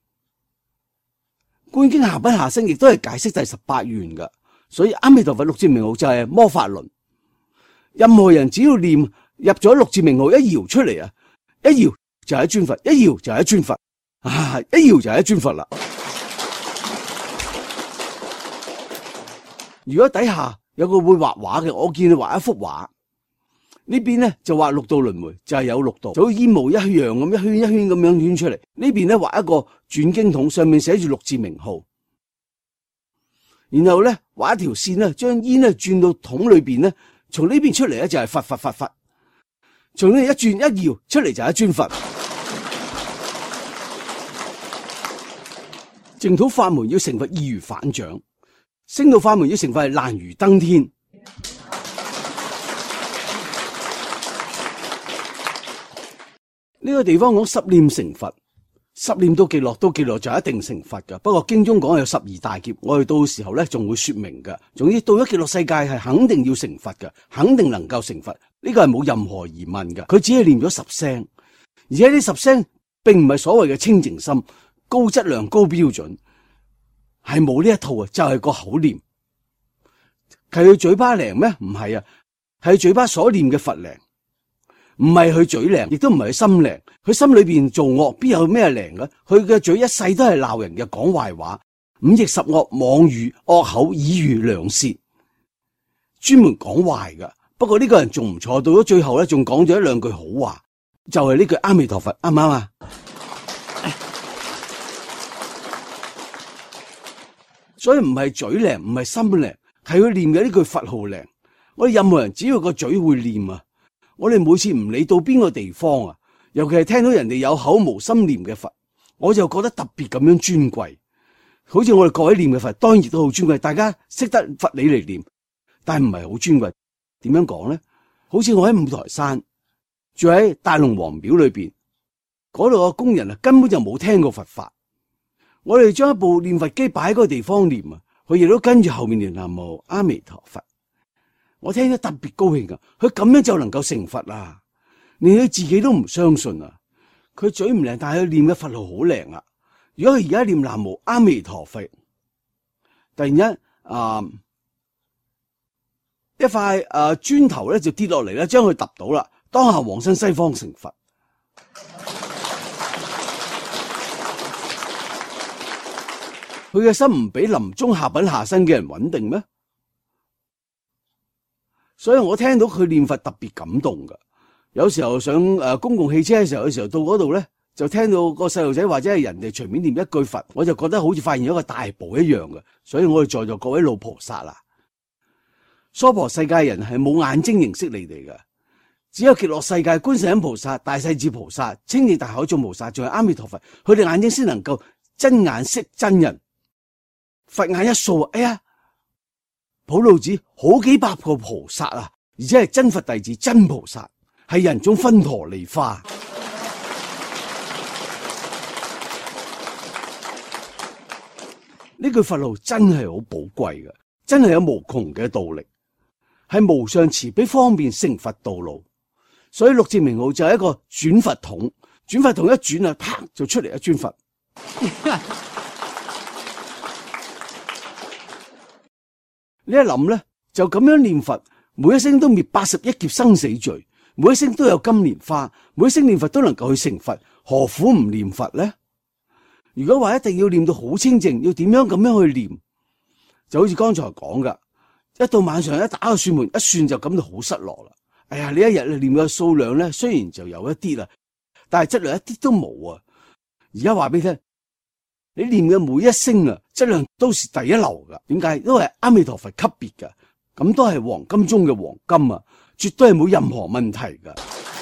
觀經下品下生亦都係解釋第十八願噶。所以阿彌陀佛六字名號就係魔法輪。任何人只要念入咗六字名號，一搖出嚟啊，一搖。就係一尊佛，一搖就係一尊佛，啊！一搖就係一尊佛啦。如果底下有個會畫畫嘅，我見你畫一幅畫，呢邊咧就畫六道輪迴，就係有六道，就好似煙霧一樣咁，一圈一圈咁樣圈出嚟。呢邊咧畫一個轉經筒，上面寫住六字名號，然後咧畫一條線咧，將煙咧轉到桶裏邊咧，從呢邊出嚟咧就係佛佛佛佛，從呢一轉一搖出嚟就係一尊佛。淨土法門要成佛易如反掌，升到法門要成佛係難如登天。呢個地方講十念成佛，十念到極樂，到極樂就一定成佛噶。不過經中講有十二大劫，我哋到時候咧仲會說明噶。總之到咗極樂世界係肯定要成佛噶，肯定能夠成佛，呢個係冇任何疑問噶。佢只係念咗十聲，而且呢十聲並唔係所謂嘅清淨心。高質量高標準係冇呢一套啊，就係個口念。係佢嘴巴靈咩？唔係啊，係佢嘴巴所念嘅佛靈，唔係佢嘴靈，亦都唔係佢心靈。佢心裏邊做惡，邊有咩靈嘅？佢嘅嘴一世都係鬧人嘅，講壞話，五逆十惡，妄語惡口，耳語兩舌，專門講壞噶。不過呢個人仲唔錯，到咗最後咧，仲講咗一兩句好話，就係呢句阿彌陀佛，啱唔啱啊？所以唔係嘴靈，唔係心靈，係佢念嘅呢句佛號靈。我哋任何人只要個嘴會念啊，我哋每次唔理到邊個地方啊，尤其係聽到人哋有口無心念嘅佛，我就覺得特別咁樣尊貴。好似我哋各位念嘅佛，當然亦都好尊貴，大家識得佛理嚟念，但係唔係好尊貴。點樣講咧？好似我喺五台山住喺大龍王廟裏邊，嗰度嘅工人啊，根本就冇聽過佛法。我哋將一部念佛機擺喺嗰個地方念啊，佢亦都跟住後面念南無阿彌陀佛。我聽得特別高興啊！佢咁樣就能夠成佛啦。 連佢自己都唔相信啊！佢嘴唔靈，但係佢念嘅佛號好靈啊！如果佢而家念南無阿彌陀佛，突然間啊、呃、一塊誒、呃、磚頭咧就跌落嚟咧，將佢揼到啦，當下往生西方成佛。佢嘅心唔比臨終下品下生嘅人穩定咩？所以我聽到佢念佛特別感動噶。有時候上誒公共汽車嘅時候，有時候到嗰度咧，就聽到個細路仔或者係人哋隨便念一句佛，我就覺得好似發現咗一個大寶一樣嘅。所以我哋在座各位老菩薩啦，娑婆世界人係冇眼睛認識你哋嘅，只有極樂世界觀世音菩薩、大勢至菩薩、清淨大海眾菩薩，仲有阿彌陀佛，佢哋眼睛先能夠真眼識真人。佛眼一掃，哎呀，普魯寺好幾百個菩薩啊，而且係真佛弟子、真菩薩，係人中分陀利花。呢句佛號真係好寶貴嘅，真係有無窮嘅道力，係無上慈悲方便成佛道路。所以六字名號就係一個轉佛筒，轉佛筒一轉啊，啪就出嚟一尊佛。你一諗咧，就咁樣念佛，每一聲都滅八十一劫生死罪，每一聲都有金蓮花，每一聲念佛都能夠去成佛，何苦唔念佛咧？如果話一定要念到好清淨，要點樣咁樣去念？就好似剛才講噶，一到晚上一打個算盤，一算就感到好失落啦。哎呀，呢一日你念嘅數量咧，雖然就有一啲啦，但係質量一啲都冇啊。而家話俾你聽，你念嘅每一聲啊，質量都是第一流噶。點解？因為阿彌陀佛級別噶，咁都係黃金中嘅黃金啊，絕對係冇任何問題噶。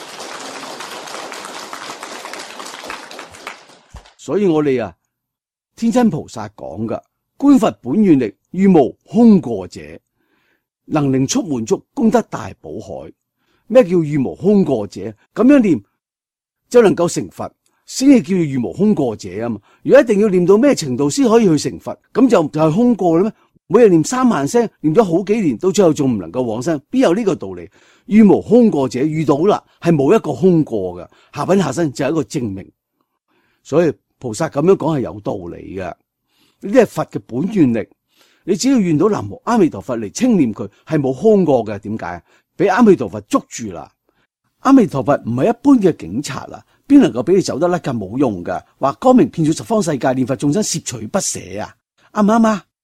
所以我哋啊，天真菩薩講噶，觀佛本願力，於無空過者，能令速滿足，功德大寶海。咩叫於無空過者？咁樣念就能夠成佛，先至叫於無空過者啊嘛。如果一定要念到咩程度先可以去成佛，咁就就係空過啦咩？每日念三萬聲，念咗好幾年，到最後仲唔能夠往生，邊有呢個道理？於無空過者遇到啦，係冇一個空過嘅，下品下生就係一個證明。所以菩薩咁樣講係有道理嘅，呢啲係佛嘅本願力。你只要願到南無阿彌陀佛嚟稱念佢，係冇空過嘅。點解？俾阿彌陀佛捉住啦！阿彌陀佛唔係一般嘅警察啦，邊能夠俾你走得甩㗎？冇用噶。話光明遍照十方世界，念佛眾生攝取不捨啊！啱唔啱啊？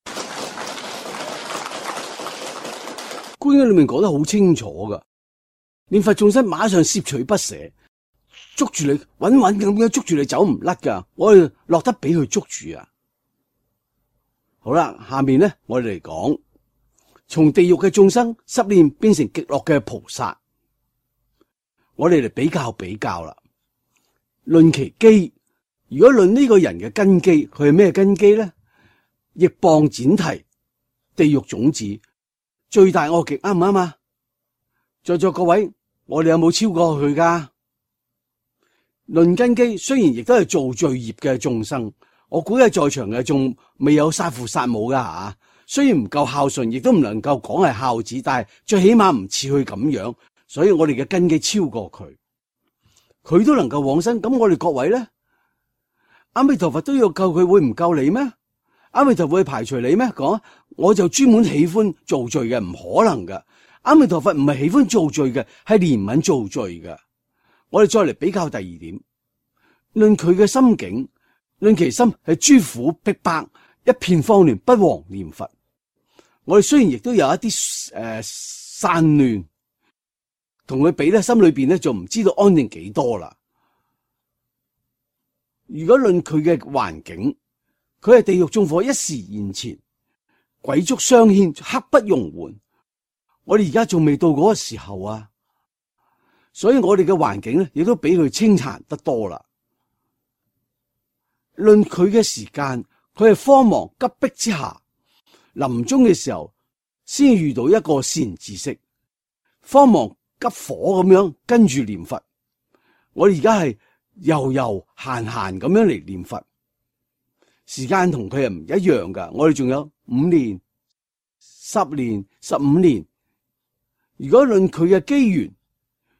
觀音裏面講得好清楚噶，念佛眾生馬上攝取不捨，捉住你，穩穩咁樣捉住你，走唔甩噶。我哋落得俾佢捉住啊！好啦，下面咧，我哋嚟講，從地獄嘅眾生濕念變成極樂嘅菩薩，我哋嚟比較比較啦。論其基，如果論呢個人嘅根基，佢係咩根基咧？逆謗闡提，地獄種子，最大惡極，啱唔啱啊？在座各位，我哋有冇超過佢噶？論根基，雖然亦都係造罪業嘅眾生。我估計在場嘅仲未有殺父殺母噶吓，雖然唔夠孝順，亦都唔能夠講係孝子，但係最起碼唔似佢咁樣，所以我哋嘅根基超過佢，佢都能夠往生。咁我哋各位咧，阿彌陀佛都要救佢，會唔救你咩？阿彌陀佛會排除你咩？講，我就專門喜歡造罪嘅，唔可能噶。阿彌陀佛唔係喜歡造罪嘅，係憐憫造罪嘅。我哋再嚟比較第二點，論佢嘅心境。論其心係諸苦逼迫，一片慌亂，不遑念佛。我哋雖然亦都有一啲誒、呃、散亂，同佢比咧，心裏邊咧就唔知道安定幾多啦。如果論佢嘅環境，佢係地獄縱火一時現前，鬼畜相牽，刻不容緩。我哋而家仲未到嗰個時候啊，所以我哋嘅環境咧，亦都比佢清殘得多啦。論佢嘅時間，佢係慌忙急迫之下，臨終嘅時候先遇到一個善知識，慌忙急火咁樣跟住念佛。我哋而家係悠悠閒閒咁樣嚟念佛，時間同佢係唔一樣噶。我哋仲有五年、十年、十五年。如果論佢嘅機緣，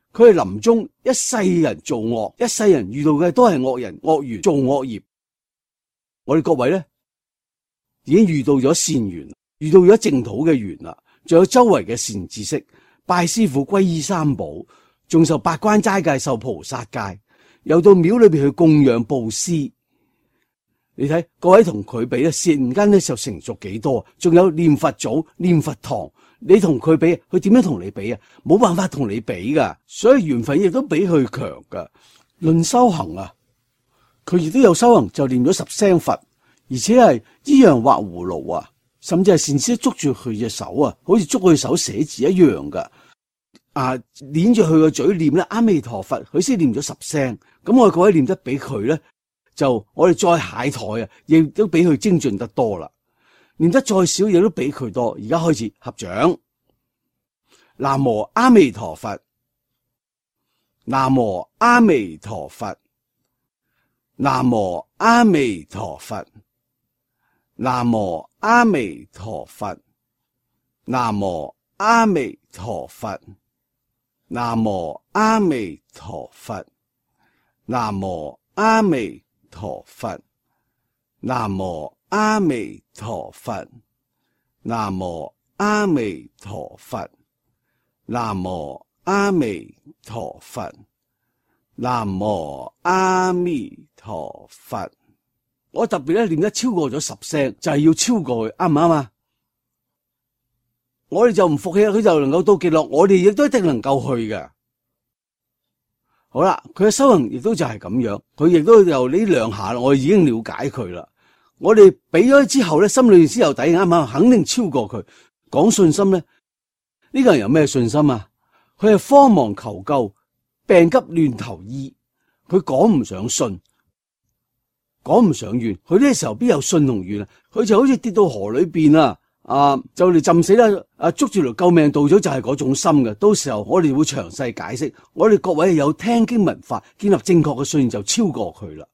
佢係臨終一世人做惡，一世人遇到嘅都係惡人惡緣做惡業。我哋各位咧已經遇到咗善緣，遇到咗淨土嘅緣啦，仲有周圍嘅善知識，拜師傅皈依三寶，仲受八關齋戒，受菩薩戒，又到廟裏邊去供養布施。你睇各位同佢比咧，善根咧就成熟幾多？仲有念佛祖、念佛堂，你同佢比，佢點樣同你比啊？冇辦法同你比噶，所以緣分亦都比佢強噶。論修行啊，佢亦都有修行，就念咗十聲佛，而且係依樣畫葫蘆啊，甚至係善師捉住佢隻手啊，好似捉佢手寫字一樣噶。啊，捏住佢個嘴念咧阿彌陀佛，佢先念咗十聲。咁我哋各位念得比佢咧，就我哋再懈怠啊，亦都比佢精進得多啦。念得再少，亦都比佢多。而家開始合掌，南無阿彌陀佛，南無阿彌陀佛，南無阿彌陀佛，南無阿彌陀佛，南無阿彌陀佛，南無阿彌陀佛，南無阿彌陀佛，南無阿彌陀佛，南無阿彌陀佛，南無阿彌陀佛，南無阿彌陀佛。我特別咧念得超過咗十聲，就係要超過佢，啱唔啱啊？我哋就唔服氣，佢就能夠到極樂，我哋亦都一定能夠去嘅。好啦，佢嘅修行亦都就係咁樣，佢亦都由呢兩下，我已經了解佢啦。我哋俾咗之後咧，心裏先有底，啱唔啱？肯定超過佢。講信心咧，呢個人有咩信心啊？佢係慌忙求救，病急亂投醫，佢講唔上信，講唔上願。佢呢個時候邊有信同願啊？佢就好似跌到河裏邊啊！啊，就嚟浸死啦！啊，捉住條救命稻草就係嗰種心嘅。到時候我哋會詳細解釋。我哋各位有聽經聞法，建立正確嘅信念就超過佢啦。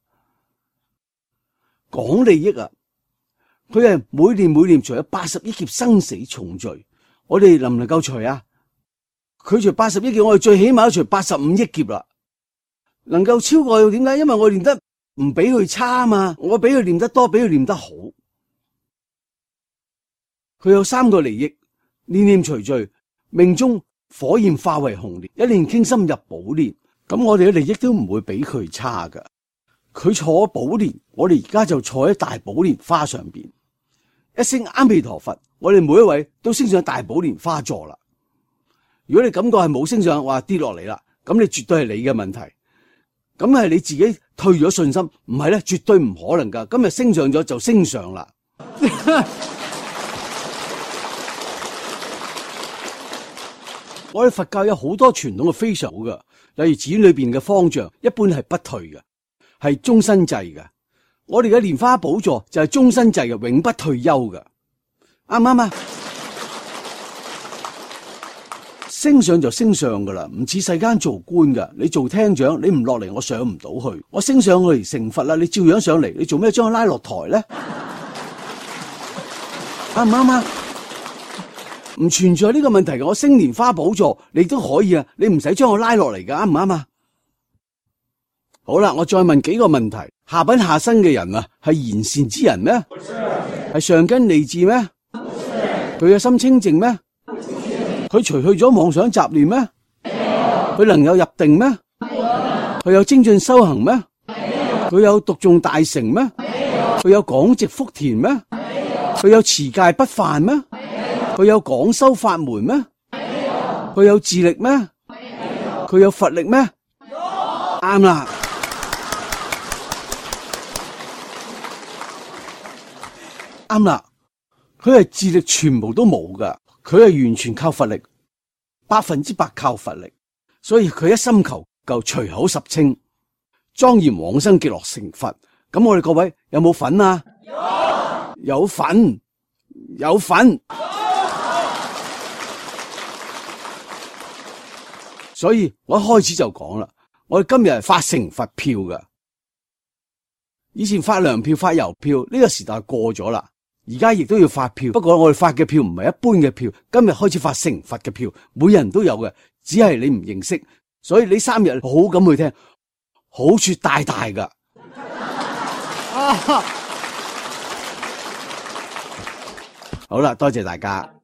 講利益啊，佢係每年每年除咗八十億劫生死重罪，我哋能唔能夠除啊？佢除八十億劫，我哋最起碼都除八十五億劫啦。能夠超過又點解？因為我練得唔比佢差啊嘛，我比佢練得多，比佢練得好。佢有三個利益：念念除罪，命中火焰化為紅蓮，一念傾心入寶蓮。咁我哋嘅利益都唔會比佢差噶。佢坐寶蓮，我哋而家就坐喺大寶蓮花上邊。一聲阿彌陀佛，我哋每一位都升上大寶蓮花座啦。如果你感覺係冇升上，話跌落嚟啦，咁你絕對係你嘅問題。咁係你自己退咗信心，唔係咧，絕對唔可能噶。今日升上咗就升上啦。我哋佛教有好多傳統嘅非常好噶，例如寺院裏邊嘅方丈，一般係不退嘅，係終身制嘅。我哋嘅蓮花寶座就係終身制嘅，永不退休嘅，啱唔啱啊？升上就升上噶啦，唔似世間做官噶。你做廳長，你唔落嚟，我上唔到去。我升上去成佛啦，你照樣上嚟，你做咩將我拉落台咧？啱唔啱啊？唔存在呢個問題嘅，我升蓮花寶座，你都可以啊，你唔使將我拉落嚟噶，啱唔啱啊？好啦，我再問幾個問題：下品下生嘅人啊，係賢善之人咩？係上根利智咩？佢嘅心清淨咩？佢除去咗妄想雜念咩？佢能有入定咩？佢有精進修行咩？佢有讀誦大成咩？佢有廣植福田咩？佢有持戒不犯咩？佢有廣修法門咩？佢有自力咩？佢有佛力咩？啱啦，啱啦，佢係自力全部都冇噶，佢係完全靠佛力，百分之百靠佛力，所以佢一心求救，隨口十稱，莊嚴往生極樂成佛。咁我哋各位有冇份啊？有，有份，有份。所以我一開始就講啦，我哋今日係發成佛票噶，以前發糧票、發郵票，呢個時代過咗啦，而家亦都要發票。不過我哋發嘅票唔係一般嘅票，今日開始發成佛嘅票，每人都有嘅，只係你唔認識， 所以呢三日好好咁去聽，好處大大噶。 啊， 好啦，多謝大家。